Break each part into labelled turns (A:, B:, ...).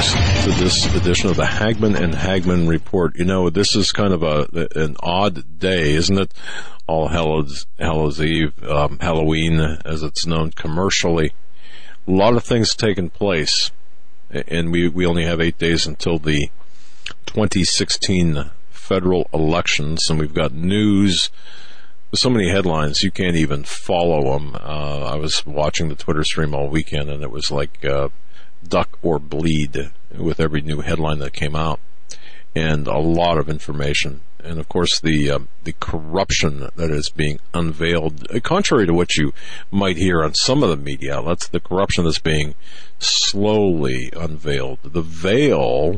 A: folks, to this edition of the Hagmann and Hagmann Report. You know, this is kind of an odd day, isn't it? All Hallows Eve, Halloween, as it's known commercially. A lot of things taking place, and we only have 8 days until the 2016 federal elections, and we've got news. So many headlines, you can't even follow them. I was watching the Twitter stream all weekend, and it was like duck or bleed with every new headline that came out, and a lot of information. And of course, the corruption that is being unveiled, contrary to what you might hear on some of the media outlets, the corruption that's being slowly unveiled. The veil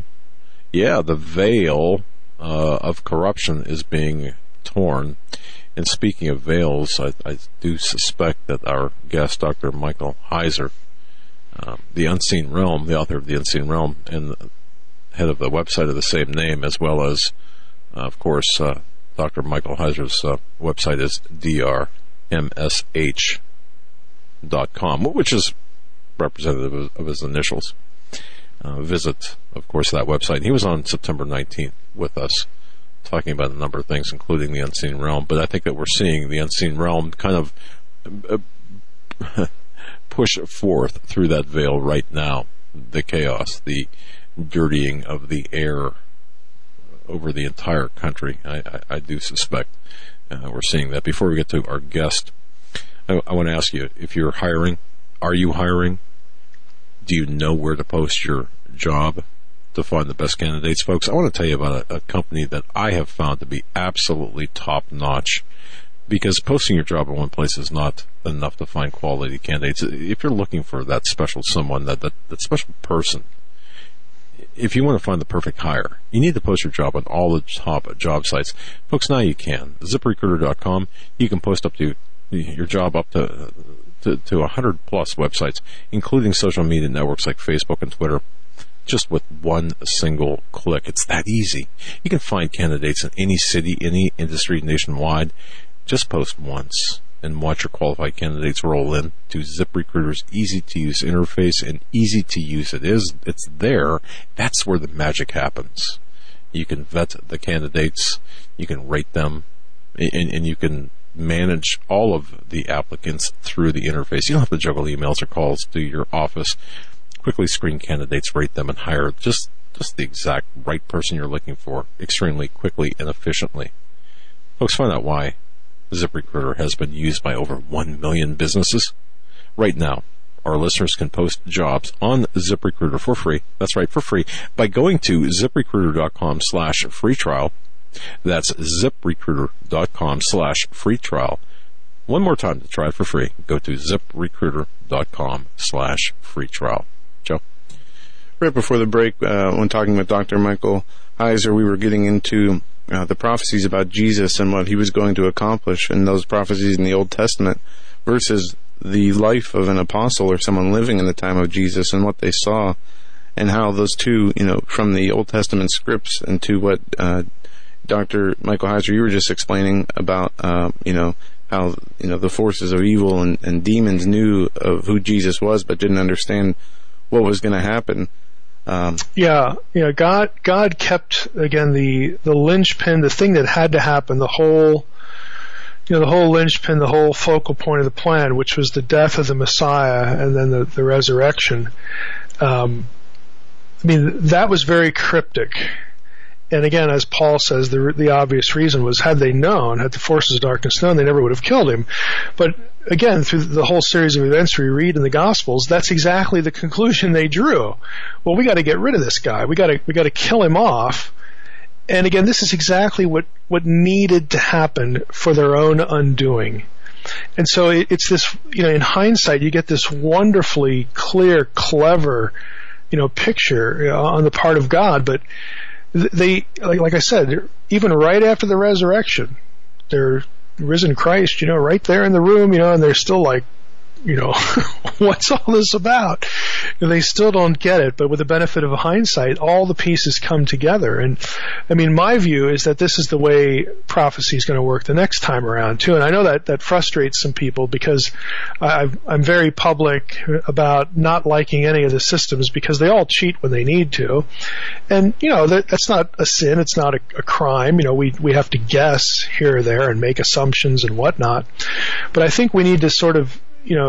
A: of corruption is being torn. And speaking of veils, I do suspect that our guest, Dr. Michael Heiser, The Unseen Realm, the author of The Unseen Realm, and head of the website of the same name, as well as, of course, Dr. Michael Heiser's website is drmsh.com, which is representative of his initials. Visit, of course, that website. He was on September 19th with us, talking about a number of things, including the Unseen Realm. But I think that we're seeing the Unseen Realm kind of push forth through that veil right now. The chaos, the dirtying of the air over the entire country. I do suspect we're seeing that. Before we get to our guest, I want to ask you, if you're hiring, are you hiring? Do you know where to post your job to find the best candidates, folks? I want to tell you about a company that I have found to be absolutely top-notch, because posting your job in one place is not enough to find quality candidates. If you're looking for that special someone, that special person, if you want to find the perfect hire, you need to post your job on all the top job sites. Folks, now you can. ZipRecruiter.com, you can post up to your job up to 100-plus websites, including social media networks like Facebook and Twitter, just with one single click. It's that easy. You can find candidates in any city, any industry, nationwide. Just post once and watch your qualified candidates roll in to ZipRecruiter's easy-to-use interface, and easy to use it is. It's there. That's where the magic happens. You can vet the candidates, you can rate them, and you can manage all of the applicants through the interface. You don't have to juggle emails or calls to your office. Quickly screen candidates, rate them, and hire just the exact right person you're looking for extremely quickly and efficiently. Folks, find out why ZipRecruiter has been used by over 1 million businesses. Right now, our listeners can post jobs on ZipRecruiter for free. That's right, for free, by going to ZipRecruiter.com/free trial. That's ZipRecruiter.com/free trial. One more time to try it for free. Go to ZipRecruiter.com/free trial. Joe?
B: Right before the break, when talking with Dr. Michael Heiser, we were getting into the prophecies about Jesus and what he was going to accomplish, and those prophecies in the Old Testament versus the life of an apostle or someone living in the time of Jesus and what they saw, and how those two, from the Old Testament scripts and to what Dr. Michael Heiser, you were just explaining about, how, the forces of evil and demons knew of who Jesus was but didn't understand what was going to happen.
C: God kept, again, the linchpin, the thing that had to happen, the whole linchpin, the whole focal point of the plan, which was the death of the Messiah and then the resurrection. That was very cryptic. And again, as Paul says, the obvious reason was, had the forces of darkness known, they never would have killed him. But again, through the whole series of events we read in the Gospels, that's exactly the conclusion they drew. Well, we got to get rid of this guy. We got to kill him off. And again, this is exactly what needed to happen for their own undoing. And so it's this, in hindsight, you get this wonderfully clear, clever, picture on the part of God. But they, like I said, even right after the resurrection, they're risen Christ, right there in the room, and they're still like, what's all this about? And they still don't get it, but with the benefit of hindsight, all the pieces come together. And I mean, my view is that this is the way prophecy is going to work the next time around too. And I know that frustrates some people because I'm very public about not liking any of the systems because they all cheat when they need to. And, that's not a sin. It's not a crime. We have to guess here or there and make assumptions and whatnot. But I think we need to sort of,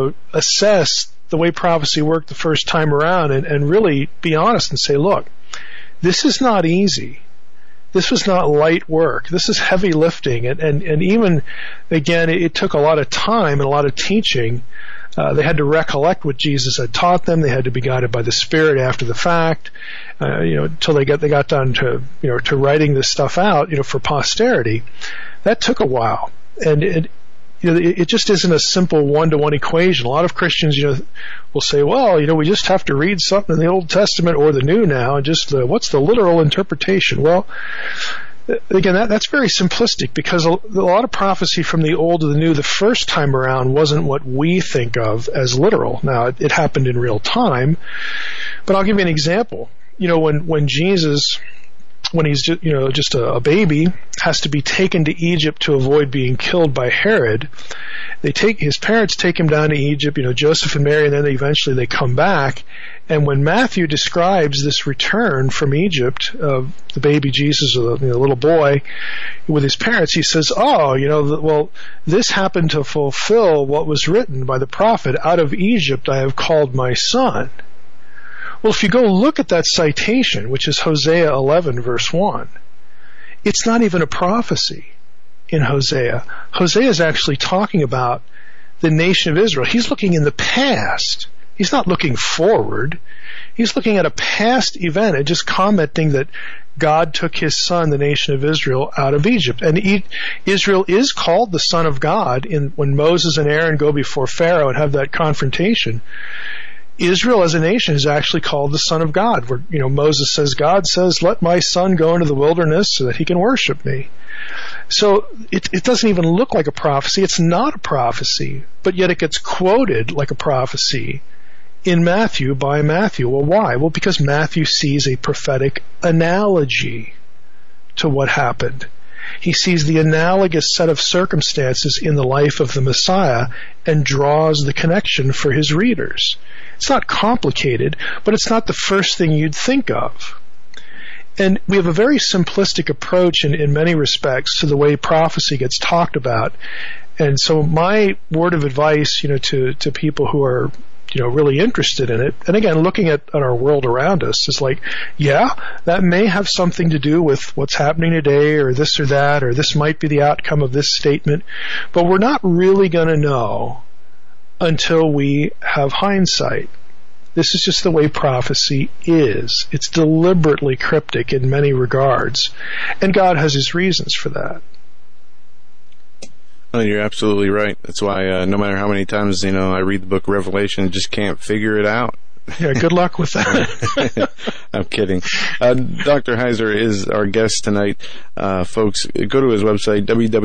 C: assess the way prophecy worked the first time around and really be honest and say, look, this is not easy. This was not light work. This is heavy lifting. And even, again, it took a lot of time and a lot of teaching. They had to recollect what Jesus had taught them. They had to be guided by the Spirit after the fact, until they got down to, to writing this stuff out, for posterity. That took a while. And it just isn't a simple one-to-one equation. A lot of Christians, will say, well, we just have to read something in the Old Testament or the New now, and just what's the literal interpretation? Well, again, that's very simplistic because a lot of prophecy from the Old to the New the first time around wasn't what we think of as literal. Now, it happened in real time, but I'll give you an example. When Jesus, when he's just a baby, has to be taken to Egypt to avoid being killed by Herod. His parents take him down to Egypt, Joseph and Mary, and then eventually they come back. And when Matthew describes this return from Egypt of the baby Jesus, or the little boy, with his parents, he says, well, this happened to fulfill what was written by the prophet, out of Egypt I have called my son. Well, if you go look at that citation, which is Hosea 11, verse 1, it's not even a prophecy in Hosea. Hosea is actually talking about the nation of Israel. He's looking in the past. He's not looking forward. He's looking at a past event and just commenting that God took his son, the nation of Israel, out of Egypt. And Israel is called the son of God when Moses and Aaron go before Pharaoh and have that confrontation. Israel as a nation is actually called the son of God, where, Moses says, God says, let my son go into the wilderness so that he can worship me. So it doesn't even look like a prophecy. It's not a prophecy, but yet it gets quoted like a prophecy in Matthew by Matthew. Well, why? Well, because Matthew sees a prophetic analogy to what happened. He sees the analogous set of circumstances in the life of the Messiah and draws the connection for his readers. It's not complicated, but it's not the first thing you'd think of. And we have a very simplistic approach in many respects to the way prophecy gets talked about. And so my word of advice, to people who are, really interested in it, and again, looking at our world around us, is like, yeah, that may have something to do with what's happening today, or this or that, or this might be the outcome of this statement, but we're not really going to know until we have hindsight. This is just the way prophecy is. It's deliberately cryptic in many regards, and God has his reasons for that.
B: Oh, you're absolutely right. That's why no matter how many times, I read the book of Revelation, I just can't figure it out.
C: Yeah, good luck with that.
B: I'm kidding. Dr. Heiser is our guest tonight. Folks, go to his website,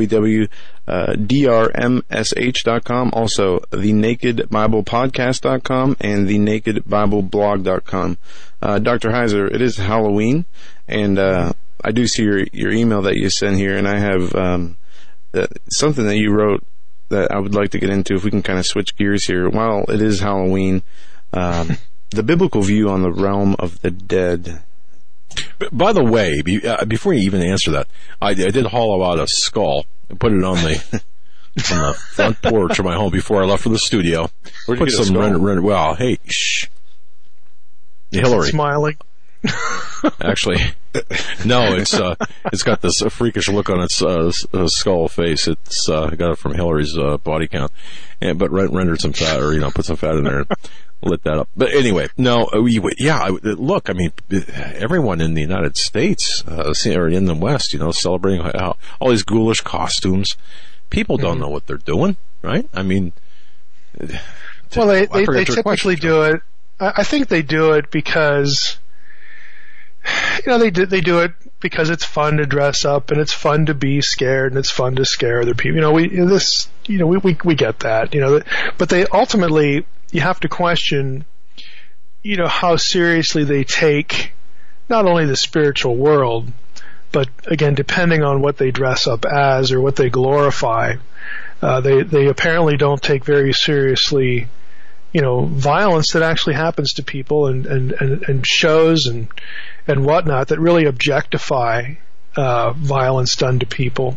B: www.drmsh.com, also thenakedbiblepodcast.com and thenakedbibleblog.com. Dr. Heiser, it is Halloween, and I do see your email that you sent here, and I have something that you wrote that I would like to get into, if we can kind of switch gears here. While it is Halloween, the biblical view on the realm of the dead.
A: By the way, before you even answer that, I did hollow out a skull and put it on the front porch of my home before I left for the studio.
B: Where'd you get a skull?
A: Well, hey, shh. Hillary.
C: Smiling.
A: Actually, no, it's got this freakish look on its skull face. It's I got it from Hillary's body count, but rendered some fat, or put some fat in there and lit that up. But anyway, no, look, I mean, everyone in the United States or in the West, celebrating all these ghoulish costumes. People don't know what they're doing, right? I mean,
C: well, they typically do it. I think they do it because they do it because it's fun to dress up and it's fun to be scared and it's fun to scare other people. We get that, but they ultimately, you have to question, how seriously they take not only the spiritual world, but again, depending on what they dress up as or what they glorify, they apparently don't take very seriously, violence that actually happens to people and shows and whatnot that really objectify violence done to people.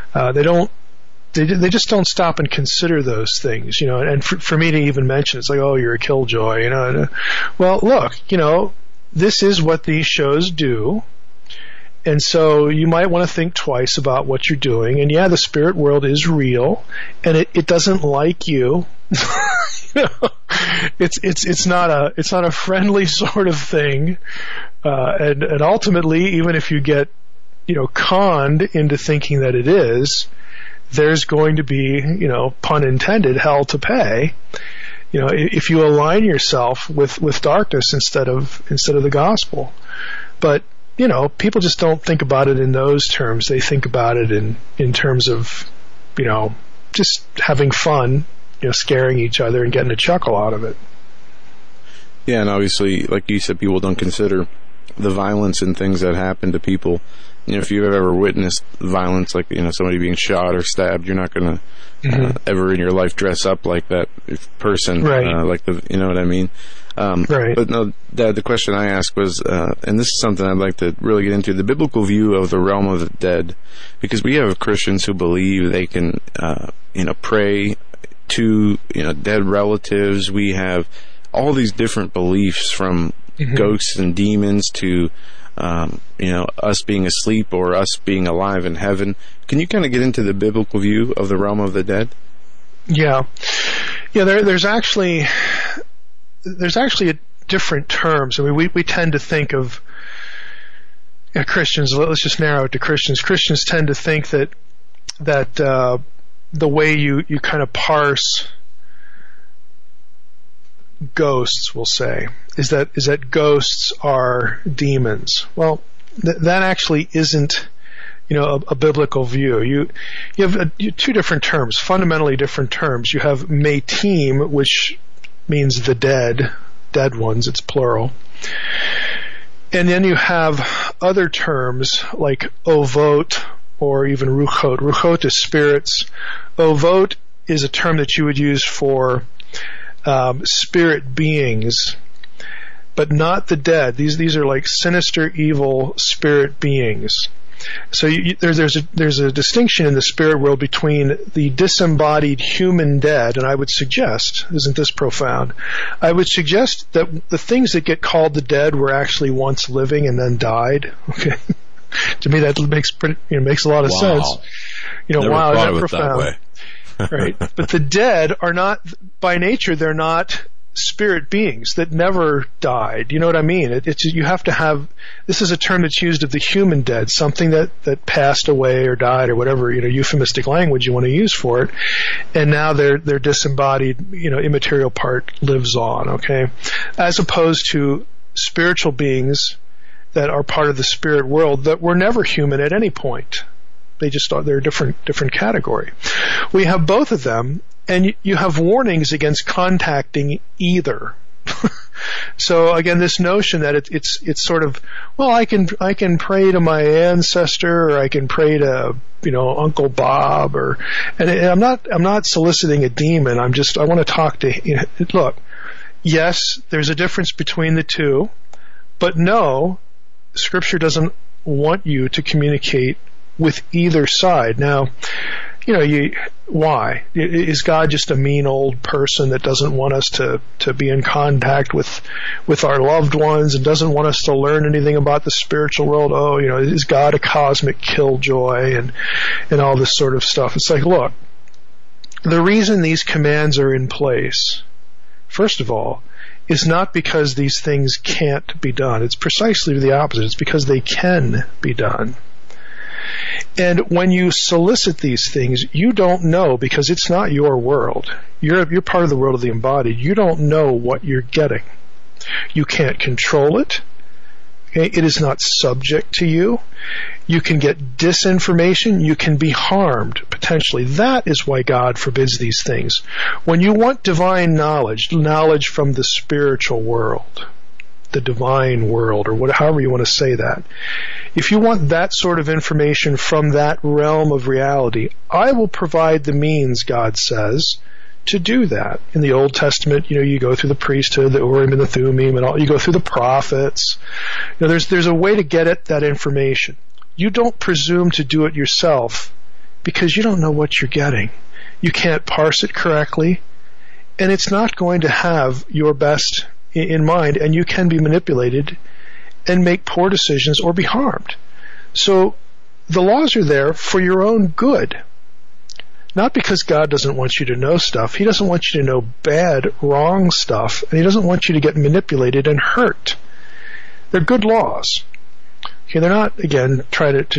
C: They just don't stop and consider those things, and for me to even mention, it's like, oh, you're a killjoy, Well, look, this is what these shows do. And so you might want to think twice about what you're doing. And yeah, the spirit world is real, and it doesn't like you. It's not a friendly sort of thing. And ultimately, even if you get, conned into thinking that it is, there's going to be, pun intended, hell to pay. If you align yourself with darkness instead of the gospel. But people just don't think about it in those terms. They think about it in terms of, just having fun, scaring each other and getting a chuckle out of it.
B: Yeah, and obviously, like you said, people don't consider the violence and things that happen to people. If you've ever witnessed violence, like, somebody being shot or stabbed, you're not going to ever in your life dress up like that person.
C: Right.
B: You know what I mean?
C: Right.
B: But no, the question I asked was, and this is something I'd like to really get into, the biblical view of the realm of the dead, because we have Christians who believe they can, pray to, dead relatives. We have all these different beliefs from ghosts and demons to, us being asleep or us being alive in heaven. Can you kind of get into the biblical view of the realm of the dead?
C: Yeah. Yeah, there's actually different terms. I mean, we tend to think of Christians. Let's just narrow it to Christians. Christians tend to think that the way you kind of parse ghosts, we'll say, is that ghosts are demons. Well, that actually isn't, a biblical view. You have two different terms, fundamentally different terms. You have metim, which means the dead ones, it's plural. And then you have other terms like ovot or even ruchot. Ruchot is spirits. Ovot is a term that you would use for spirit beings, but not the dead. These are like sinister, evil spirit beings. So there's a distinction in the spirit world between the disembodied human dead, and I would suggest, isn't this profound? I would suggest that the things that get called the dead were actually once living and then died. Okay, to me that makes a lot of sense.
A: Never
C: wow,
A: thought
C: isn't that
A: of it
C: profound?
A: that way.
C: Right, but the dead are not, by nature, they're not spirit beings that never died. You know what I mean? You have to have, this is a term that's used of the human dead, something that passed away or died or whatever, euphemistic language you want to use for it. And now their disembodied, immaterial part lives on, okay? As opposed to spiritual beings that are part of the spirit world that were never human at any point. They're a different category. We have both of them, and you have warnings against contacting either. So again, this notion that it's sort of, well, I can pray to my ancestor, or I can pray to Uncle Bob, and I'm not soliciting a demon. I want to talk to. Look, yes, there's a difference between the two, but no, Scripture doesn't want you to communicate with either side. Now, why? Is God just a mean old person that doesn't want us to be in contact with our loved ones and doesn't want us to learn anything about the spiritual world? Oh, is God a cosmic killjoy and all this sort of stuff? It's like, look, the reason these commands are in place, first of all, is not because these things can't be done. It's precisely the opposite. It's because they can be done. And when you solicit these things, you don't know, because it's not your world. You're part of the world of the embodied. You don't know what you're getting. You can't control it. It is not subject to you. You can get disinformation. You can be harmed, potentially. That is why God forbids these things. When you want divine knowledge from the spiritual world, the divine world, or however you want to say that, if you want that sort of information from that realm of reality, I will provide the means, God says, to do that. In the Old Testament, you go through the priesthood, the Urim and the Thummim, and all. You go through the prophets. There's a way to get at that information. You don't presume to do it yourself because you don't know what you're getting. You can't parse it correctly, and it's not going to have your best in mind, and you can be manipulated and make poor decisions or be harmed. So the laws are there for your own good. Not because God doesn't want you to know stuff. He doesn't want you to know bad, wrong stuff, and He doesn't want you to get manipulated and hurt. They're good laws. Okay, they're not, again, try to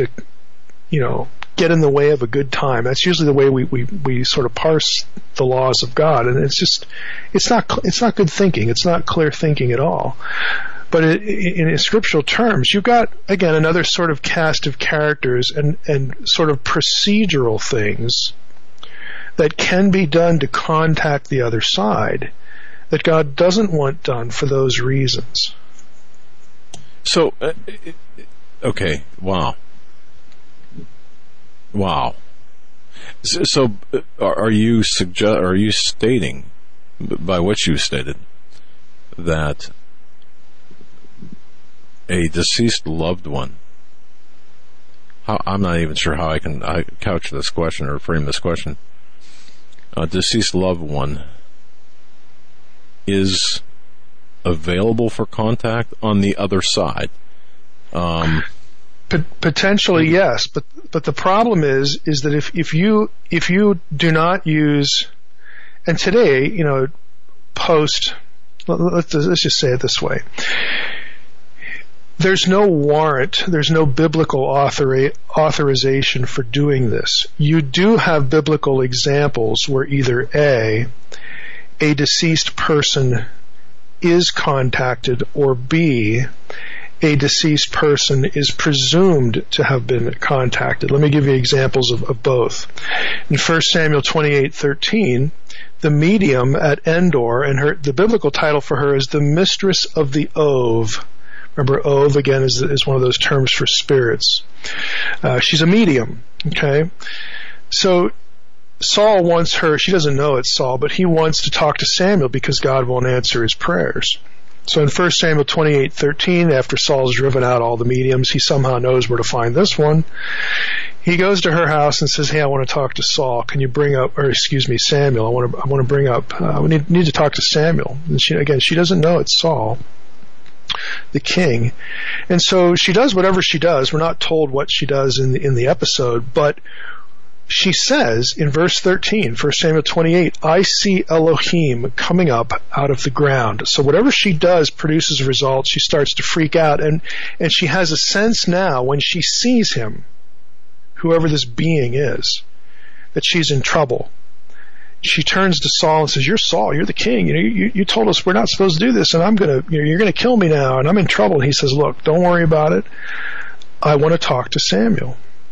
C: get in the way of a good time. That's usually the way we sort of parse the laws of God, and it's not good thinking. It's not clear thinking at all. But in scriptural terms, you've got, again, another sort of cast of characters and sort of procedural things that can be done to contact the other side that God doesn't want done for those reasons.
A: So, okay, wow. So, are you stating, by what you stated, that a deceased loved one, I'm not even sure how I can couch this question or frame this question, a deceased loved one is available for contact on the other side?
C: Potentially, yes, but the problem is that if you do not use, and today, let's just say it this way. There's no warrant, there's no biblical authorization for doing this. You do have biblical examples where either A, deceased person is contacted, or B, a deceased person is presumed to have been contacted. Let me give you examples of both. In 1 Samuel 28:13, the medium at Endor, and the biblical title for her is the mistress of the Ov. Remember, Ov, again, is one of those terms for spirits. She's a medium, okay? So Saul wants her, she doesn't know it's Saul, but he wants to talk to Samuel because God won't answer his prayers. So in 1 Samuel 28:13, after Saul's driven out all the mediums, he somehow knows where to find this one. He goes to her house and says, "Hey, I want to talk to Saul. Can you bring up, Samuel? I want to bring up. We need to talk to Samuel." And she doesn't know it's Saul, the king, and so she does whatever she does. We're not told what she does in the episode, but she says in verse 13, 1 Samuel 28, "I see Elohim coming up out of the ground." So whatever she does produces results. She starts to freak out, and she has a sense now when she sees him, whoever this being is, that she's in trouble. She turns to Saul and says, "You're Saul, you're the king. You told us we're not supposed to do this, and you're gonna kill me now, and I'm in trouble." And he says, "Look, don't worry about it. I want to talk to Samuel."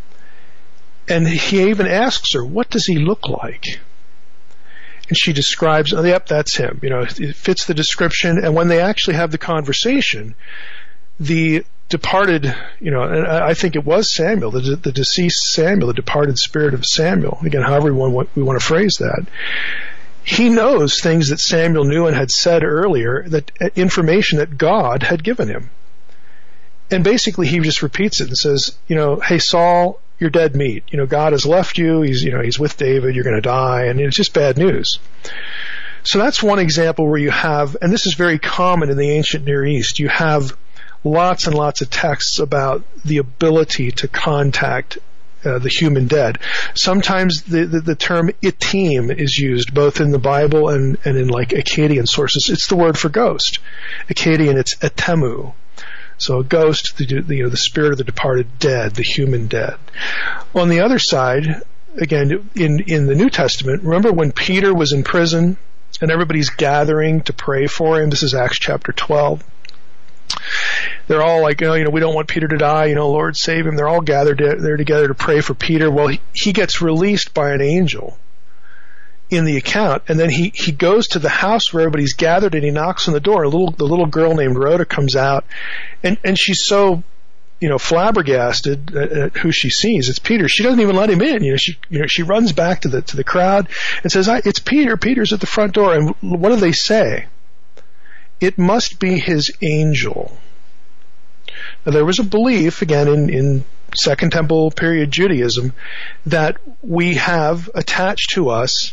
C: And he even asks her, "What does he look like?" And she describes, "Oh, yep, that's him. It fits the description." And when they actually have the conversation, the departed, and I think it was Samuel, the deceased Samuel, the departed spirit of Samuel, again, however we want to phrase that, he knows things that Samuel knew and had said earlier, that information that God had given him. And basically he just repeats it and says, "Hey, Saul, you're dead meat. God has left you. He's with David. You're going to die." And it's just bad news. So that's one example where you have, and this is very common in the ancient Near East, you have lots and lots of texts about the ability to contact the human dead. Sometimes the term itim is used both in the Bible and in like Akkadian sources. It's the word for ghost. Akkadian, it's etemu. So a ghost, the spirit of the departed dead, the human dead. On the other side, again, in the New Testament, remember when Peter was in prison and everybody's gathering to pray for him? This is Acts chapter 12. they're all like, we don't want Peter to die, Lord save him. They're all gathered there together to pray for Peter. Well, he gets released by an angel in the account, and then he goes to the house where everybody's gathered, and he knocks on the door. The little girl named Rhoda comes out, and she's so flabbergasted at who she sees. It's Peter. She doesn't even let him in. She runs back to the crowd and says, "It's Peter. Peter's at the front door." And what do they say? It must be his angel. Now, there was a belief, again, in Second Temple period Judaism, that we have attached to us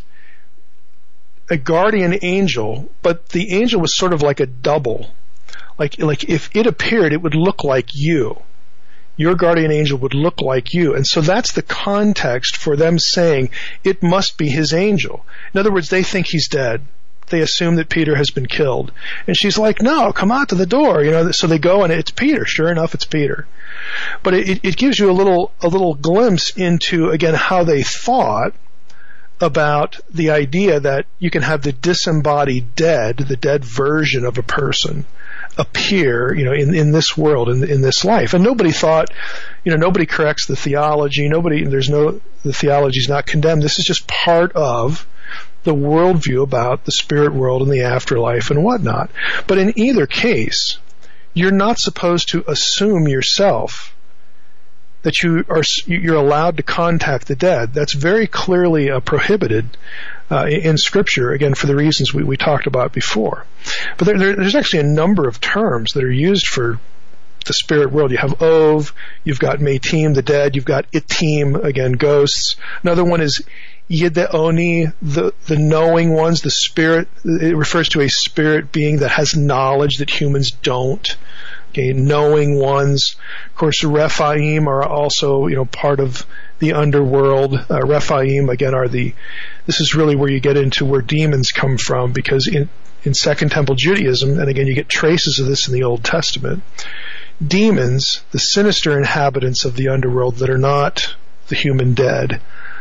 C: a guardian angel, but the angel was sort of like a double. Like if it appeared, it would look like you. Your guardian angel would look like you. And so that's the context for them saying it must be his angel. In other words, they think he's dead. They assume that Peter has been killed. And she's like, "No, come out to the door." So they go, and it's Peter. Sure enough, it's Peter. But it gives you a little glimpse into, again, how they thought about the idea that you can have the disembodied dead, the dead version of a person, appear, in this world, in this life. And nobody thought, nobody corrects the theology. The theology is not condemned. This is just part of the worldview about the spirit world and the afterlife and whatnot. But in either case, you're not supposed to assume yourself that you're allowed to contact the dead. That's very clearly prohibited in Scripture, again, for the reasons we talked about before. But there's actually a number of terms that are used for the spirit world. You have Ov, you've got Metim, the dead, you've got Itim, again, ghosts. Another one is Yedeoni, the knowing ones, the spirit. It refers to a spirit being that has knowledge that humans don't. Okay, knowing ones. Of course, Rephaim are also, part of the underworld. Rephaim, again, this is really where you get into where demons come from, because in Second Temple Judaism, and again, you get traces of this in the Old Testament, demons, the sinister inhabitants of the underworld that are not the human dead,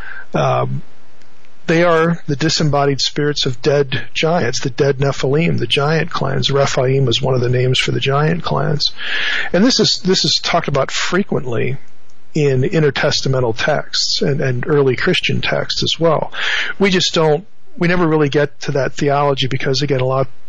C: they are the disembodied spirits of dead giants, the dead Nephilim, the giant clans. Rephaim is one of the names for the giant clans. And this is talked about frequently in intertestamental texts and early Christian texts as well. We never really get to that theology because, again,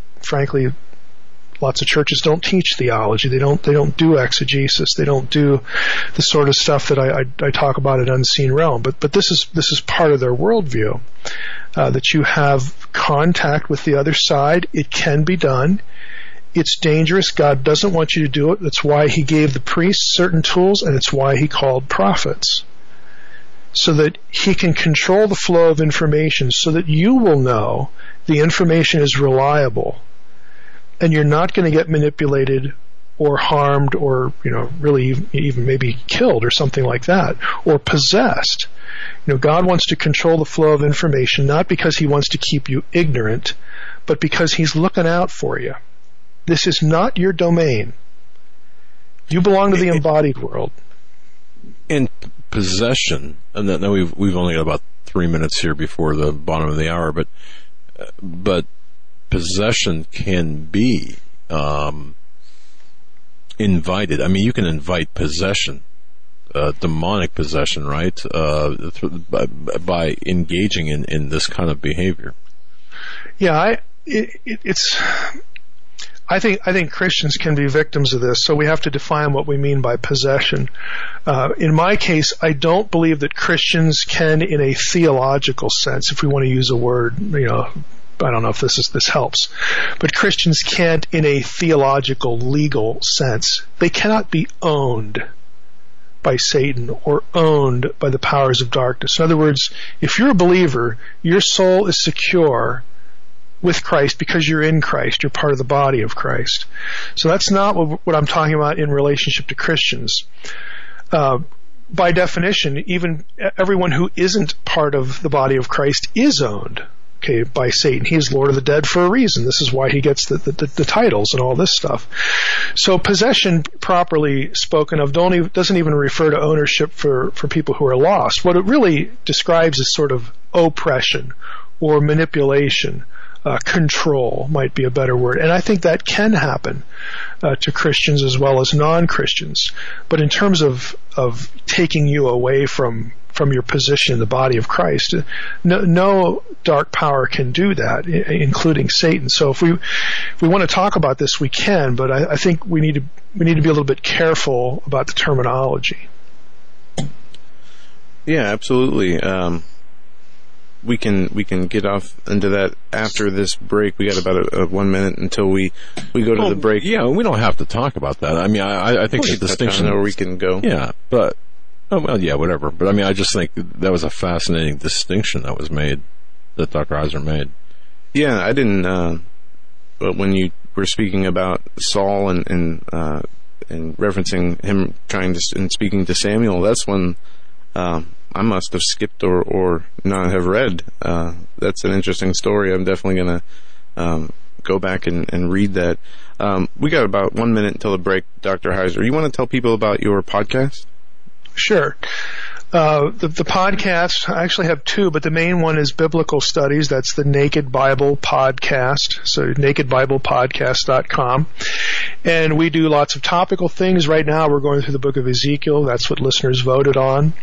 C: lots of churches don't teach theology. They don't do exegesis. They don't do the sort of stuff that I talk about at Unseen Realm. But this is part of their worldview, that you have contact with the other side. It can be done. It's dangerous. God doesn't want you to do it. That's why He gave the priests certain tools, and it's why He called prophets, so that He can control the flow of information, so that you will know the information is reliable. And you're not going to get manipulated or harmed or, really even maybe killed or something like that, or possessed. God wants to control the flow of information, not because He wants to keep you ignorant, but because He's looking out for you. This is not your domain. You belong to the embodied world.
A: In possession, and now we've only got about 3 minutes here before the bottom of the hour, but possession can be invited. I mean, you can invite possession, demonic possession, right? By engaging in this kind of behavior.
C: Yeah, I think Christians can be victims of this, so we have to define what we mean by possession. In my case, I don't believe that Christians can, in a theological sense, if we want to use a word, I don't know if this helps, but Christians can't, in a theological, legal sense, they cannot be owned by Satan or owned by the powers of darkness. In other words, if you're a believer, your soul is secure with Christ because you're in Christ. You're part of the body of Christ. So that's not what I'm talking about in relationship to Christians. By definition, even everyone who isn't part of the body of Christ is owned, by Satan. He's Lord of the Dead for a reason. This is why he gets the titles and all this stuff. So possession, properly spoken of, doesn't even refer to ownership for people who are lost. What it really describes is sort of oppression or manipulation control might be a better word. And I think that can happen to Christians as well as non-Christians. But in terms of taking you away from your position in the body of Christ, no dark power can do that, including Satan. So if we want to talk about this, we can, but I think we need to be a little bit careful about the terminology.
B: Yeah, absolutely. We can get off into that after this break. We got about 1 minute until we go to the break.
A: Yeah, we don't have to talk about that. I mean, I think the distinction,
B: or we can go.
A: Yeah, but whatever. But I mean, I just think that was a fascinating distinction that was made, that Dr. Heiser made.
B: Yeah, I didn't. But when you were speaking about Saul and referencing him and speaking to Samuel, that's when I must have skipped or not have read. That's an interesting story. I'm definitely going to go back and read that. We got about 1 minute until the break, Dr. Heiser. You want to tell people about your podcast?
C: Sure. The podcast, I actually have two, but the main one is Biblical Studies. That's the Naked Bible Podcast. So nakedbiblepodcast.com. And we do lots of topical things. Right now we're going through the book of Ezekiel. That's what listeners voted on.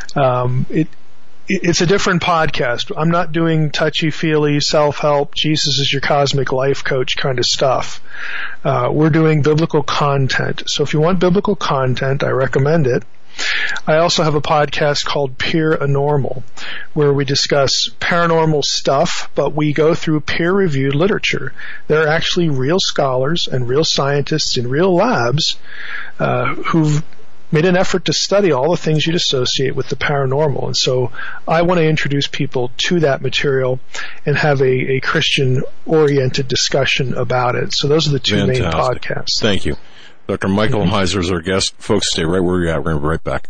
C: It's a different podcast. I'm not doing touchy-feely, self-help, Jesus is your cosmic life coach kind of stuff. We're doing biblical content. So if you want biblical content, I recommend it. I also have a podcast called Peer Anormal, where we discuss paranormal stuff, but we go through peer-reviewed literature. There are actually real scholars and real scientists in real labs who've made an effort to study all the things you'd associate with the paranormal. And so I want to introduce people to that material and have a Christian-oriented discussion about it. So those are the two main podcasts.
A: Thank you. Dr. Michael Heiser is our guest. Folks, stay right where you're at. We're going to be right back.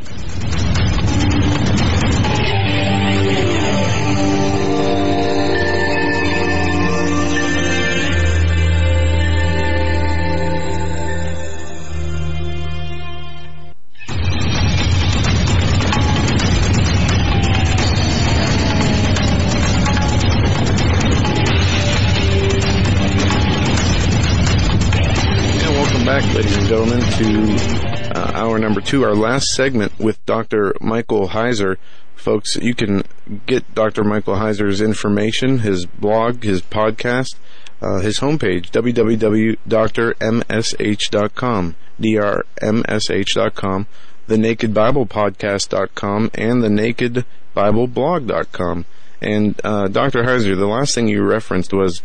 B: Ladies and gentlemen, to hour number 2, our last segment with Dr. Michael Heiser. Folks, you can get Dr. Michael Heiser's information, his blog, his podcast, his homepage, www.drmsh.com, drmsh.com, thenakedbiblepodcast.com, and thenakedbibleblog.com. And Dr. Heiser, the last thing you referenced was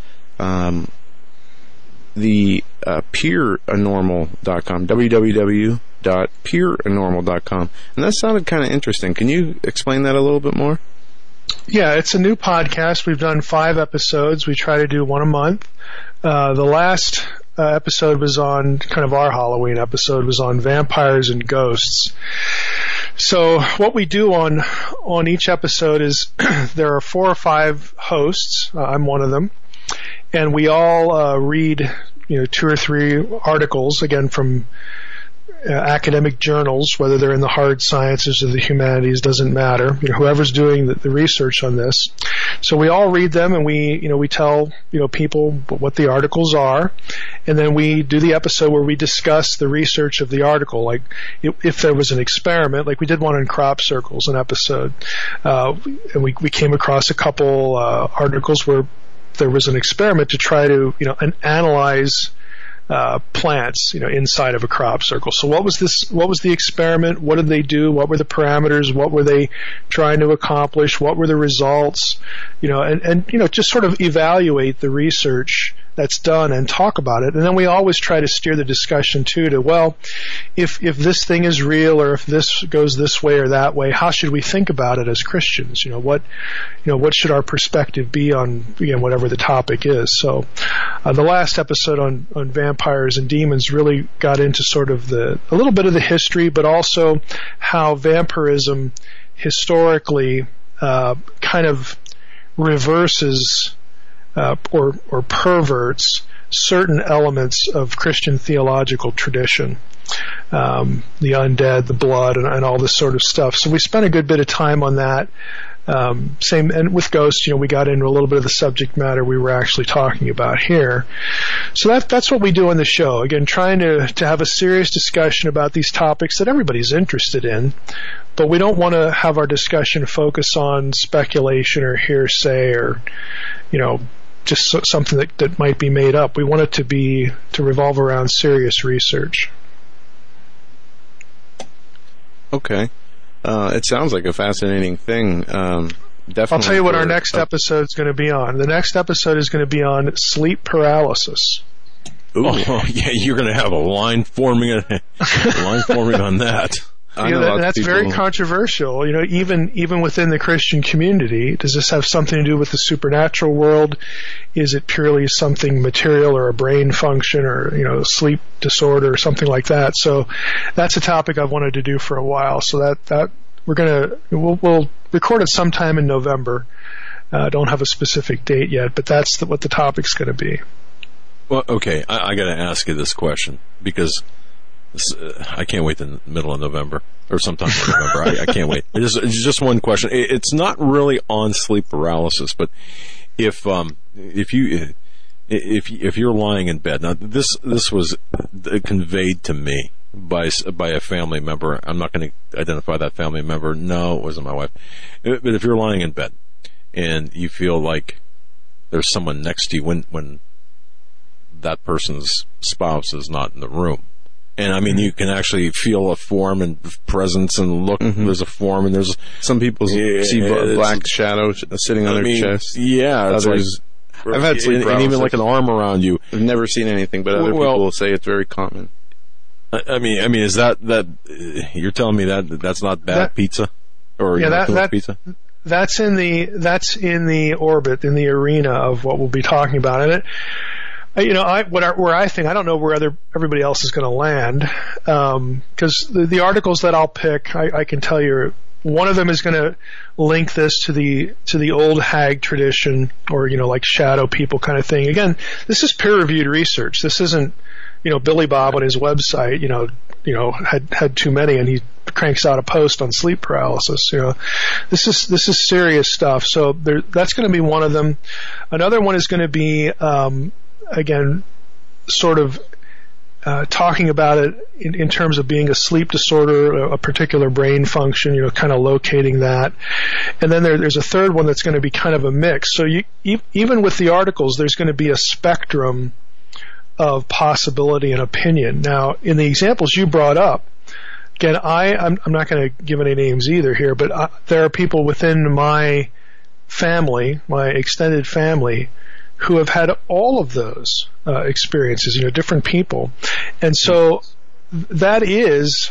B: the peeranormal.com, www.peeranormal.com. And that sounded kind of interesting. Can you explain that a little bit more?
C: Yeah, it's a new podcast. We've done 5 episodes. We try to do one a month. The last episode was on, kind of our Halloween episode, was on vampires and ghosts. So what we do on each episode is there are 4 or 5 hosts. I'm one of them. And we all read, 2 or 3 articles, again, from academic journals, whether they're in the hard sciences or the humanities, doesn't matter. Whoever's doing the research on this. So we all read them, and we tell, people what the articles are, and then we do the episode where we discuss the research of the article. Like, if there was an experiment, like we did one on crop circles, an episode, and we came across a couple articles where there was an experiment to try to, analyze plants, inside of a crop circle. So what was the experiment? What did they do? What were the parameters? What were they trying to accomplish? What were the results? And just sort of evaluate the research that's done and talk about it. And then we always try to steer the discussion to, well, if this thing is real, or if this goes this way or that way, how should we think about it as Christians? What should our perspective be on, whatever the topic is? So, the last episode on vampires and demons really got into sort of a little bit of the history, but also how vampirism historically, kind of reverses or perverts certain elements of Christian theological tradition, the undead, the blood, and all this sort of stuff. So we spent a good bit of time on that. Same, and with ghosts, we got into a little bit of the subject matter we were actually talking about here. So that's what we do on the show. Again, trying to have a serious discussion about these topics that everybody's interested in, but we don't want to have our discussion focus on speculation or hearsay or, just something that might be made up. We want it to revolve around serious research.
B: Okay. It sounds like a fascinating thing. Definitely.
C: I'll tell you what our next episode is going to be on. The next episode is going to be on sleep paralysis.
A: Ooh. Oh, yeah, you're going to have a line forming on that.
C: That's very controversial. Even within the Christian community, does this have something to do with the supernatural world? Is it purely something material or a brain function or sleep disorder or something like that? So that's a topic I've wanted to do for a while. So that we'll record it sometime in November. Don't have a specific date yet, but that's what the topic's going to be.
A: Well, okay, I got to ask you this question because I can't wait the middle of November or sometime in November. I can't wait. It's just one question. It's not really on sleep paralysis, but if you're lying in bed, now this was conveyed to me by a family member. I'm not going to identify that family member. No, it wasn't my wife. But if you're lying in bed and you feel like there's someone next to you when that person's spouse is not in the room. And I mean, you can actually feel a form and presence and look. Mm-hmm. There's a form, and there's
B: some people see black shadows sitting on their chest.
A: Yeah,
B: others. I've had sleep paralysis,
A: and even like an arm around you.
B: I've never seen anything, but other people will say it's very common.
A: I mean, is that you're telling me that's not bad pizza or pizza?
C: That's in the orbit, in the arena of what we'll be talking about. And where I think, I don't know where everybody else is going to land, because the articles that I'll pick, I can tell you, one of them is going to link this to the old hag tradition, or like shadow people kind of thing. Again, this is peer-reviewed research. This isn't Billy Bob on his website had too many and he cranks out a post on sleep paralysis. This is serious stuff. So that's going to be one of them. Another one is going to be again, sort of talking about it in terms of being a sleep disorder, a particular brain function, kind of locating that. And then there's a third one that's going to be kind of a mix. So even with the articles, there's going to be a spectrum of possibility and opinion. Now, in the examples you brought up, again, I'm not going to give any names either here, but there are people within my family, my extended family, who have had all of those experiences, different people. And so that is,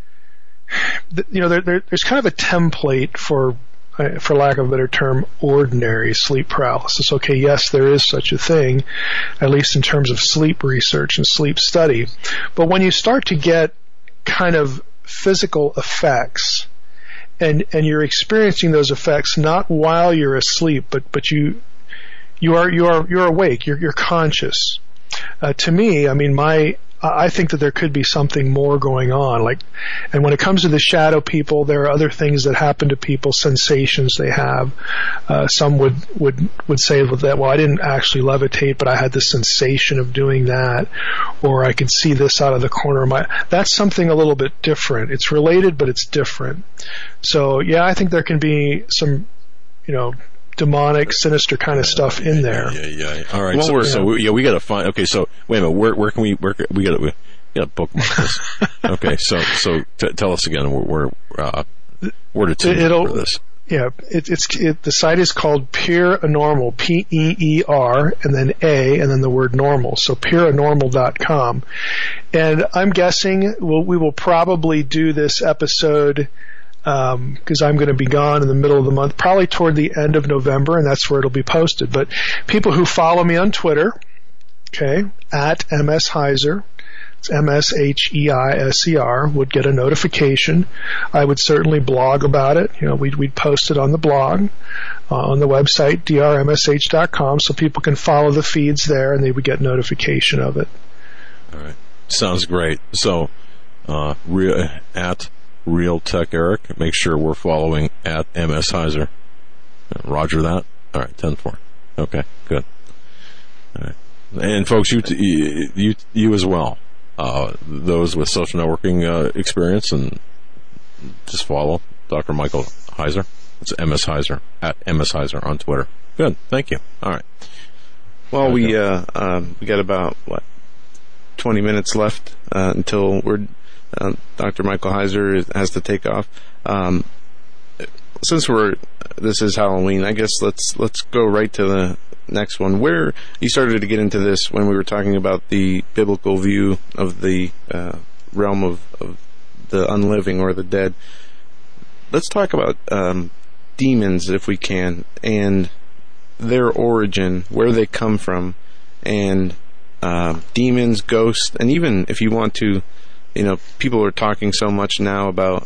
C: there's kind of a template for lack of a better term, ordinary sleep paralysis. Okay, yes, there is such a thing, at least in terms of sleep research and sleep study. But when you start to get kind of physical effects, and you're experiencing those effects not while you're asleep, but you're awake, you're conscious. To me, I mean, I think that there could be something more going on. And when it comes to the shadow people, there are other things that happen to people, sensations they have. Some would say that, well, I didn't actually levitate, but I had the sensation of doing that, or I could see this out of the corner of my. That's something a little bit different. It's related, but it's different. So yeah, I think there can be some, demonic, sinister kind of stuff in there.
A: Yeah. All right. So we got to find. Okay. So wait a minute. Where can we got to bookmark this. Okay. So tell us again where to tune for this.
C: Yeah. The site is called Peeranormal, PEER, and then A, and then the word normal. So peeranormal.com. And I'm guessing we will probably do this episode, because I'm going to be gone in the middle of the month, probably toward the end of November, and that's where it'll be posted. But people who follow me on Twitter, okay, at MS Heiser, it's MSHEISER, would get a notification. I would certainly blog about it. We'd post it on the blog, on the website, drmsh.com, so people can follow the feeds there, and they would get notification of it.
A: All right. Sounds great. So, at Real Tech Eric. Make sure we're following at MS Heiser Roger that. All right, 10-4. Okay, good. All right. And folks, you as well. Those with social networking experience, and just follow Dr. Michael Heiser. It's MS Heiser, at MS Heiser on Twitter. Good, thank you. All right.
B: Well, we got about 20 minutes left until Dr. Michael Heiser has to take off. Since this is Halloween, I guess let's go right to the next one. Where you started to get into this when we were talking about the biblical view of the realm of the unliving or the dead. Let's talk about demons, if we can, and their origin, where they come from, and demons, ghosts, and even if you want to, people are talking so much now about,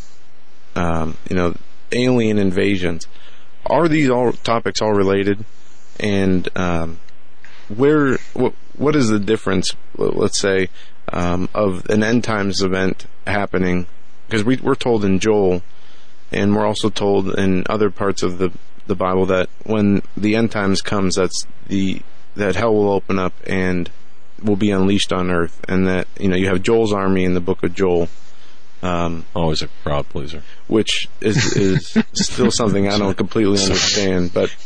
B: alien invasions. Are these topics all related? And what is the difference, let's say, of an end times event happening? Because we're told in Joel, and we're also told in other parts of the Bible that when the end times comes, that hell will open up and will be unleashed on earth, and that you have Joel's army in the book of Joel.
A: Always a crowd pleaser,
B: which is still something I don't completely understand, but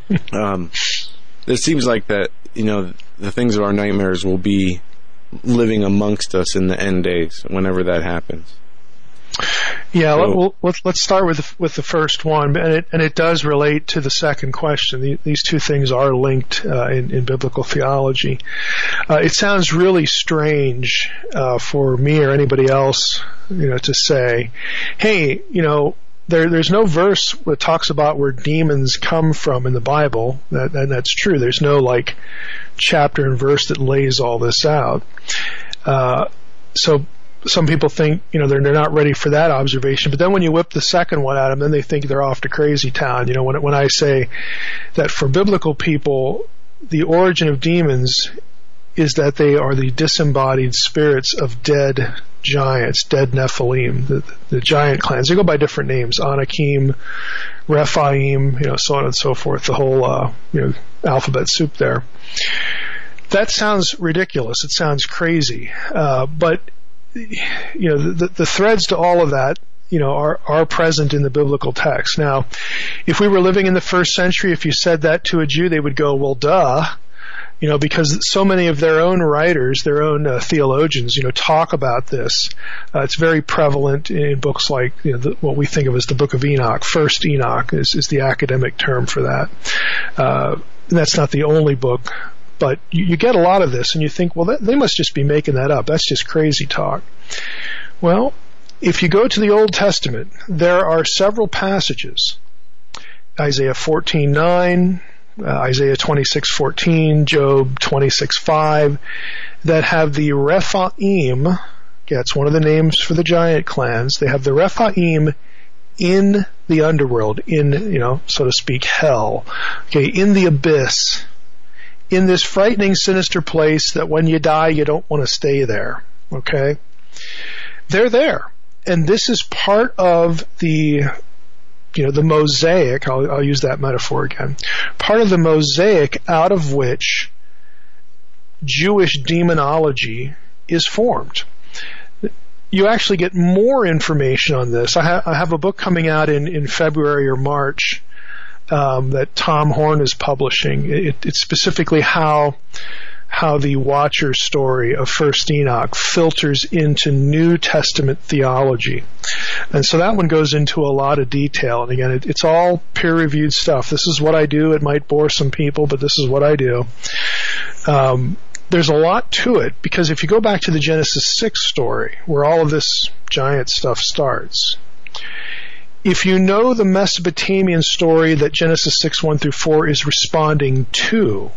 B: it seems like that the things of our nightmares will be living amongst us in the end days whenever that happens.
C: Yeah, let's start with the first one, and it does relate to the second question. These two things are linked in biblical theology. It sounds really strange for me or anybody else, to say, hey, there's no verse that talks about where demons come from in the Bible, and that's true. There's no chapter and verse that lays all this out. So some people think, they're not ready for that observation. But then when you whip the second one at them, then they think they're off to crazy town. When I say that for biblical people, the origin of demons is that they are the disembodied spirits of dead giants, dead Nephilim, the giant clans. They go by different names: Anakim, Rephaim, so on and so forth. The whole alphabet soup there. That sounds ridiculous. It sounds crazy, but the threads to all of that, are present in the biblical text. Now, if we were living in the first century, if you said that to a Jew, they would go, well, duh, because so many of their own writers, their own theologians, talk about this. It's very prevalent in books like, what we think of as the Book of Enoch. First Enoch is the academic term for that. That's not the only book. But you get a lot of this, and you think, well, they must just be making that up. That's just crazy talk. Well, if you go to the Old Testament, there are several passages, Isaiah 14:9, Isaiah 26:14, Job 26:5, that have the Rephaim. It's one of the names for the giant clans. They have the Rephaim in the underworld, in, so to speak, hell. Okay, in the abyss. In this frightening, sinister place that when you die, you don't want to stay there. Okay? They're there. And this is part of the mosaic, I'll use that metaphor again, part of the mosaic out of which Jewish demonology is formed. You actually get more information on this. I have a book coming out in February or March that Tom Horn is publishing. It's specifically how the Watcher story of First Enoch filters into New Testament theology. And so that one goes into a lot of detail. And again, it's all peer-reviewed stuff. This is what I do. It might bore some people, but this is what I do. There's a lot to it, because if you go back to the Genesis 6 story, where all of this giant stuff starts, if you know the Mesopotamian story that Genesis 6:1-4 is responding to,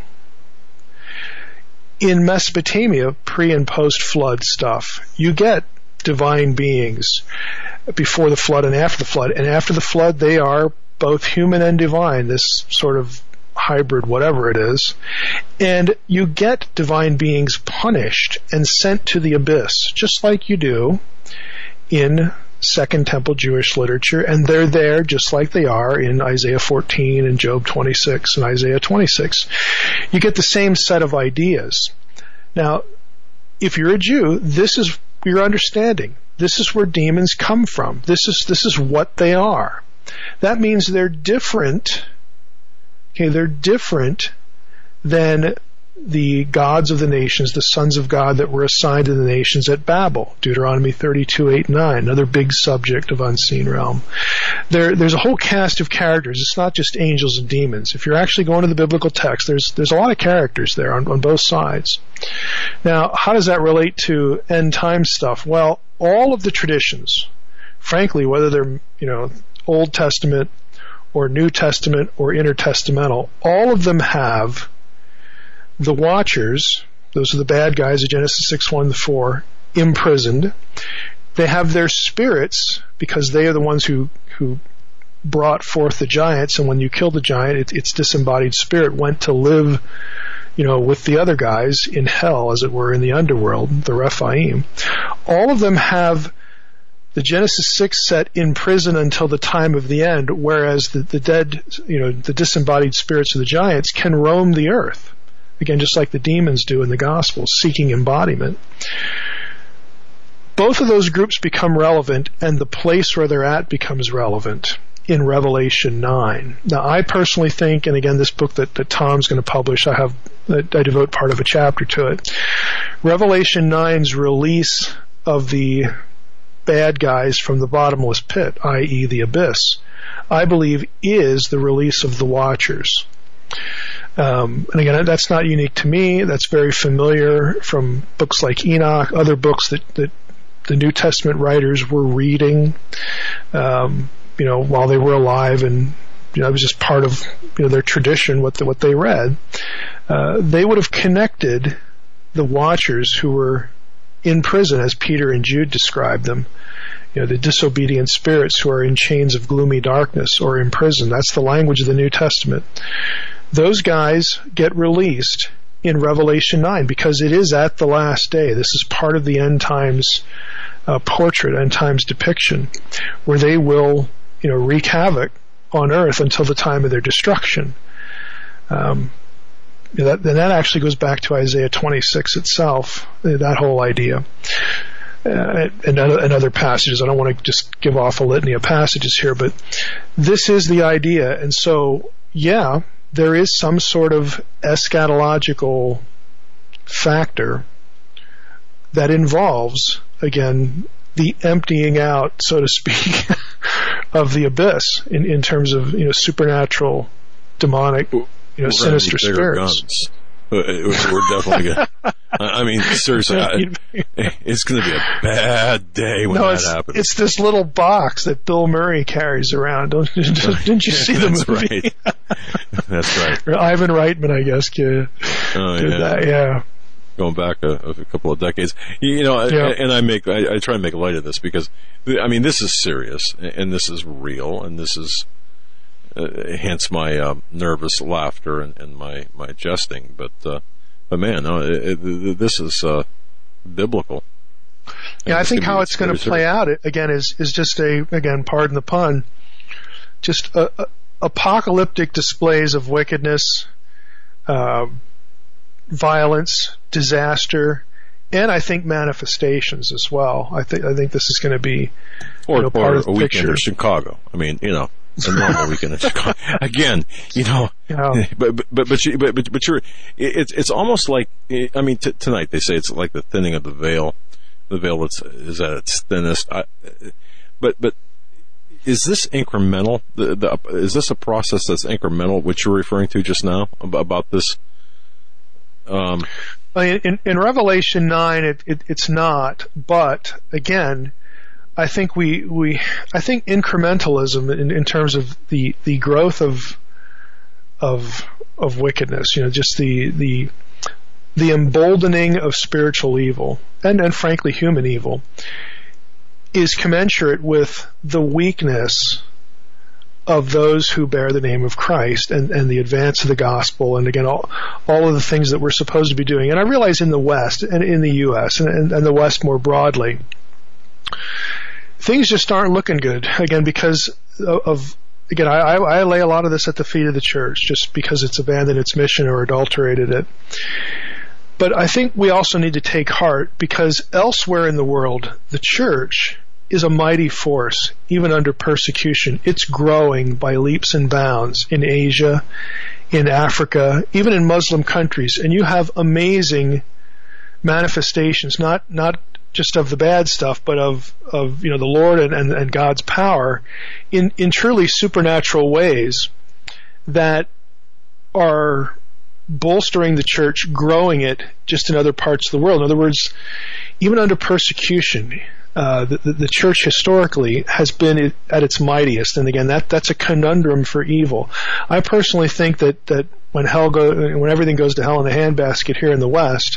C: in Mesopotamia, pre- and post-flood stuff, you get divine beings before the flood and after the flood. And after the flood, they are both human and divine, this sort of hybrid, whatever it is. And you get divine beings punished and sent to the abyss, just like you do in Second Temple Jewish literature, and they're there just like they are in Isaiah 14 and Job 26 and Isaiah 26. You get the same set of ideas. Now, if you're a Jew, this is your understanding. This is where demons come from. This is what they are. That means they're different. Okay, they're different than the gods of the nations, the sons of God that were assigned to the nations at Babel. Deuteronomy 32:8-9, another big subject of unseen realm. There's a whole cast of characters. It's not just angels and demons. If you're actually going to the biblical text, there's a lot of characters there on both sides. Now, how does that relate to end time stuff? Well, all of the traditions, frankly, whether they're, Old Testament or New Testament or intertestamental, all of them have the Watchers, those are the bad guys of Genesis 6:1-4, imprisoned. They have their spirits, because they are the ones who brought forth the giants, and when you killed the giant, its disembodied spirit went to live, with the other guys in hell, as it were, in the underworld, the Rephaim. All of them have the Genesis 6 set in prison until the time of the end, whereas the dead, the disembodied spirits of the giants can roam the earth. Again, just like the demons do in the Gospels, seeking embodiment. Both of those groups become relevant, and the place where they're at becomes relevant in Revelation 9. Now, I personally think, and again, this book that Tom's going to publish, I devote part of a chapter to it. Revelation 9's release of the bad guys from the bottomless pit, i.e. the abyss, I believe is the release of the Watchers. And again, that's not unique to me. That's very familiar from books like Enoch, other books that the New Testament writers were reading, while they were alive, and it was just part of their tradition, what they read. They would have connected the Watchers who were in prison, as Peter and Jude described them. The disobedient spirits who are in chains of gloomy darkness or in prison. That's the language of the New Testament. Those guys get released in Revelation 9 because it is at the last day. This is part of the end times portrait, end times depiction, where they will, wreak havoc on earth until the time of their destruction. That actually goes back to Isaiah 26 itself, that whole idea. And other passages. I don't want to just give off a litany of passages here, but this is the idea. And so, yeah, there is some sort of eschatological factor that involves, again, the emptying out, so to speak, of the abyss in terms of supernatural, demonic, sinister spirits.
A: Guns. We're definitely going to... I mean, seriously, it's going to be a bad day when that happens.
C: It's this little box that Bill Murray carries around. Didn't you see the movie?
A: Right. That's right.
C: Or Ivan Reitman, I guess, did that. Yeah.
A: Going back a couple of decades, and I try to make light of this because, this is serious and this is real and this is. Hence my nervous laughter and my jesting, but man, this is biblical.
C: Yeah, I think how it's going to play out again is just pardon the pun, just apocalyptic displays of wickedness, violence, disaster, and I think manifestations as well. I think this is going to be part of the
A: weekend
C: picture.
A: In Chicago. A normal weekend in Chicago. Again, but you're, it's almost like, tonight they say it's like the thinning of the veil. The veil is at its thinnest. But is this incremental? Is this a process that's incremental, which you're referring to just now about this?
C: In Revelation 9, it's not, but again, I think I think incrementalism in terms of the growth of wickedness, just the emboldening of spiritual evil and frankly human evil is commensurate with the weakness of those who bear the name of Christ and the advance of the gospel, and again all of the things that we're supposed to be doing. And I realize in the West and in the U.S. and the West more broadly, things just aren't looking good, again, because again, I lay a lot of this at the feet of the church just because it's abandoned its mission or adulterated it. But I think we also need to take heart, because elsewhere in the world, the church is a mighty force, even under persecution. It's growing by leaps and bounds in Asia, in Africa, even in Muslim countries. And you have amazing manifestations, not just of the bad stuff, but of the Lord and God's power in truly supernatural ways that are bolstering the church, growing it just in other parts of the world. In other words, even under persecution, the church historically has been at its mightiest. And again, that's a conundrum for evil. I personally think that when everything goes to hell in the handbasket here in the West,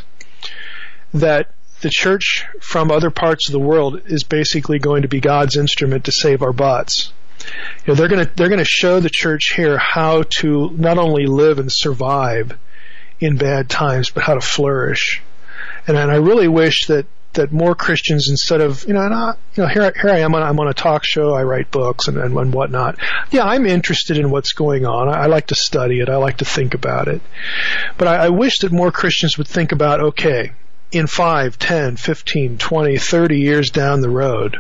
C: that the church from other parts of the world is basically going to be God's instrument to save our butts. They're going to show the church here how to not only live and survive in bad times, but how to flourish. And I really wish that more Christians, instead of here I am, I'm on a talk show, I write books and whatnot. Yeah, I'm interested in what's going on. I like to study it. I like to think about it. But I wish that more Christians would think about, okay, in 5, 10, 15, 20, 30 years down the road,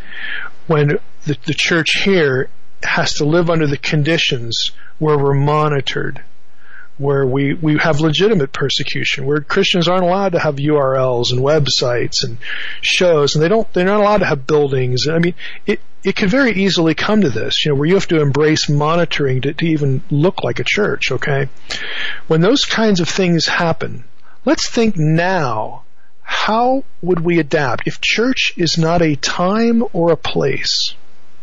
C: when the church here has to live under the conditions where we're monitored, where we have legitimate persecution, where Christians aren't allowed to have URLs and websites and shows, and they're not allowed to have buildings. I mean, it could very easily come to this, where you have to embrace monitoring to even look like a church, okay? When those kinds of things happen, let's think now, how would we adapt? If church is not a time or a place,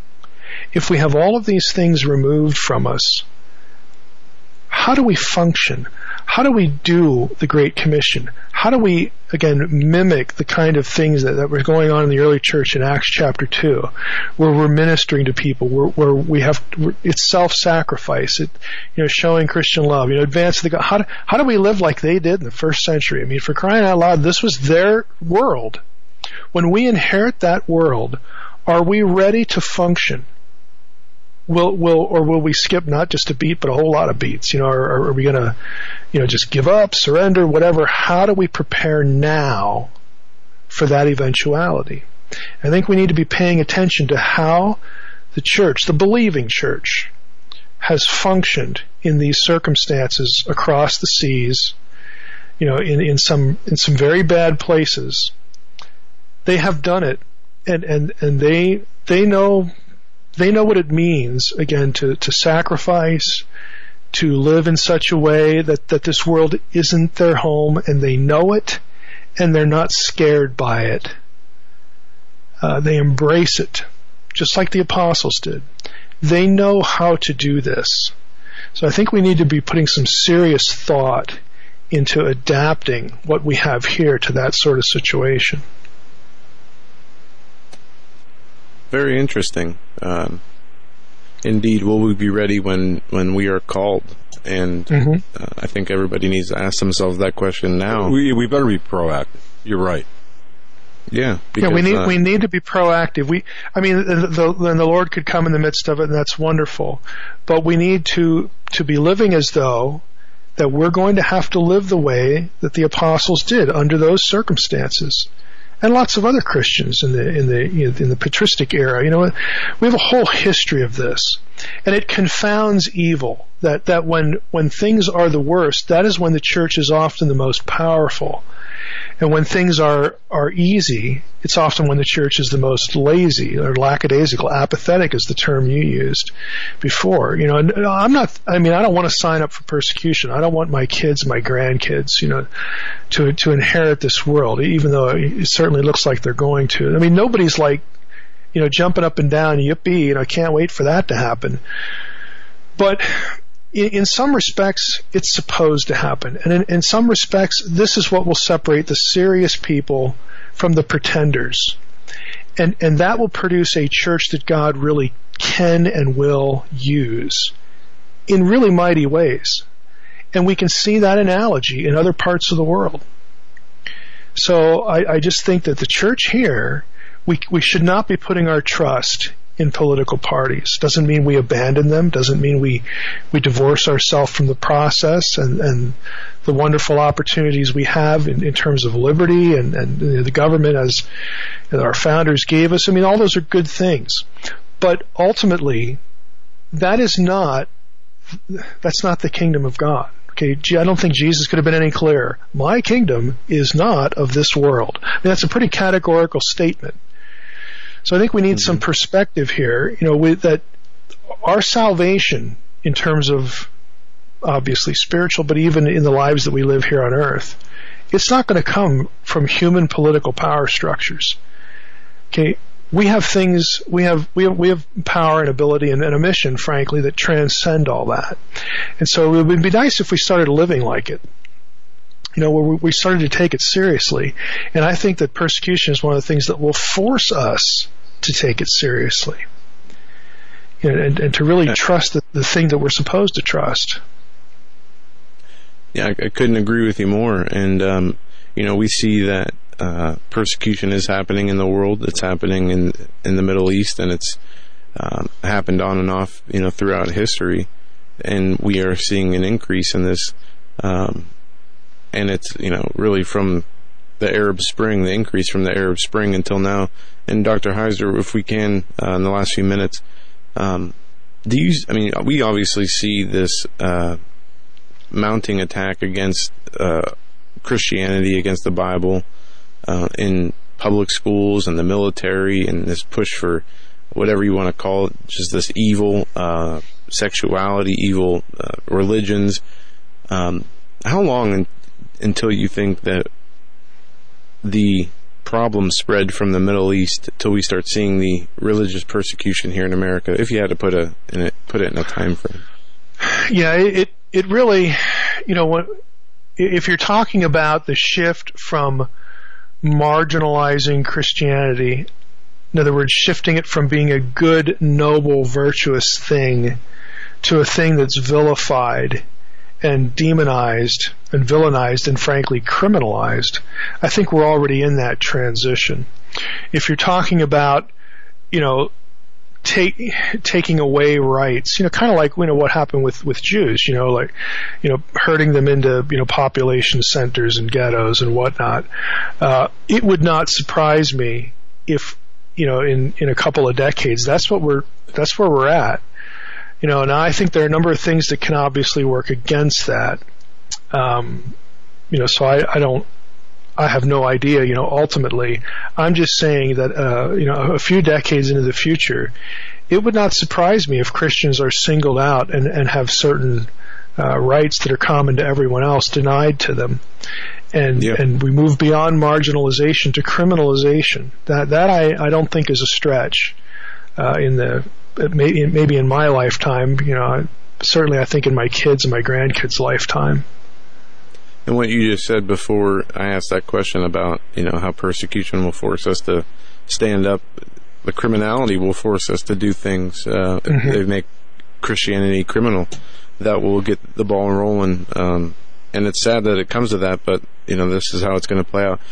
C: if we have all of these things removed from us, how do we function? How do we do the Great Commission? How do we, again, mimic the kind of things that were going on in the early church in Acts chapter 2, where we're ministering to people, where it's self-sacrifice, showing Christian love, advance the God. How do we live like they did in the first century? I mean, for crying out loud, this was their world. When we inherit that world, are we ready to function? Will we skip not just a beat, but a whole lot of beats? Or are we going to, just give up, surrender, whatever? How do we prepare now for that eventuality? I think we need to be paying attention to how the church, the believing church, has functioned in these circumstances across the seas, in some very bad places. They have done it, and they know. They know what it means, again, to sacrifice, to live in such a way that this world isn't their home, and they know it, and they're not scared by it. They embrace it, just like the apostles did. They know how to do this. So I think we need to be putting some serious thought into adapting what we have here to that sort of situation.
B: Very interesting. Indeed, will we be ready when we are called? And I think everybody needs to ask themselves that question now.
A: We better be proactive. You're right.
B: Yeah.
C: Because, we need to be proactive. The Lord could come in the midst of it, and that's wonderful. But we need to be living as though that we're going to have to live the way that the apostles did under those circumstances. And lots of other Christians in the patristic era. We have a whole history of this, and it confounds evil. That when things are the worst, that is when the church is often the most powerful, and when things are easy, it's often when the church is the most lazy or lackadaisical. Apathetic is the term you used before. And I don't want to sign up for persecution. I don't want my kids, my grandkids, to inherit this world, even though it certainly looks like they're going to. I mean, nobody's like, jumping up and down, yippee, I can't wait for that to happen. But in some respects, it's supposed to happen. And in some respects, this is what will separate the serious people from the pretenders. And that will produce a church that God really can and will use in really mighty ways. And we can see that analogy in other parts of the world. So I just think that the church here, we should not be putting our trust in political parties. Doesn't mean we abandon them, doesn't mean we divorce ourselves from the process and the wonderful opportunities we have in terms of liberty and the government as our founders gave us. I mean, all those are good things. But ultimately, that's not the kingdom of God. Okay, I don't think Jesus could have been any clearer. My kingdom is not of this world. I mean, that's a pretty categorical statement. So I think we need some perspective here, that our salvation in terms of obviously spiritual, but even in the lives that we live here on earth, it's not going to come from human political power structures. Okay, we have things, we have power and ability and a mission, frankly, that transcend all that. And so it would be nice if we started living like it. Where we started to take it seriously. And I think that persecution is one of the things that will force us to take it seriously. And to really trust the thing that we're supposed to trust.
B: Yeah, I couldn't agree with you more. And, we see that persecution is happening in the world. It's happening in the Middle East, and it's happened on and off, throughout history. And we are seeing an increase in this. And it's, really from the Arab Spring, the increase from the Arab Spring until now. And Dr. Heiser, if we can, in the last few minutes, we obviously see this mounting attack against Christianity, against the Bible, in public schools and the military, and this push for whatever you want to call it, just this evil sexuality, evil religions. How long until you think that the problem spread from the Middle East till we start seeing the religious persecution here in America, if you had to put it in a time frame?
C: Yeah, it really, if you're talking about the shift from marginalizing Christianity, in other words, shifting it from being a good, noble, virtuous thing to a thing that's vilified and demonized and villainized and frankly criminalized, I think we're already in that transition. If you're talking about, taking away rights, kind of like, what happened with Jews, herding them into, population centers and ghettos and whatnot, it would not surprise me if, in a couple of decades, that's where we're at. And I think there are a number of things that can obviously work against that. So I have no idea, ultimately. I'm just saying that, a few decades into the future, it would not surprise me if Christians are singled out and have certain rights that are common to everyone else denied to them. And we move beyond marginalization to criminalization. That I don't think is a stretch maybe in my lifetime, certainly I think in my kids' and my grandkids' lifetime.
B: And what you just said before I asked that question about, how persecution will force us to stand up, the criminality will force us to do things, they make Christianity criminal, that will get the ball rolling. And it's sad that it comes to that, but, this is how it's going to play out.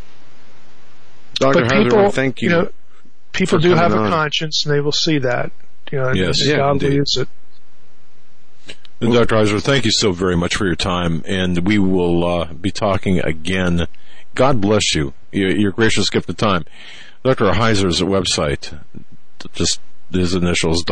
B: Dr. Heiser, thank you.
C: People do have a conscience, and they will see that.
A: Yes,
C: God believes it.
A: Dr. Heiser, thank you so very much for your time, and we will be talking again. God bless you. Your gracious gift of time. Dr. Heiser's website, just his initials,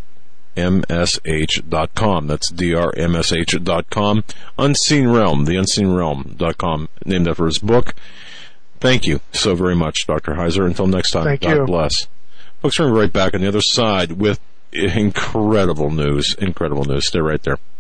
A: drmsh.com. That's drmsh.com. Unseen Realm, theunseenrealm.com, named after his book. Thank you so very much, Dr. Heiser. Until next time,
C: Thank
A: God
C: you.
A: bless. Folks, we're right back on the other side with incredible news. Incredible news. Stay right there.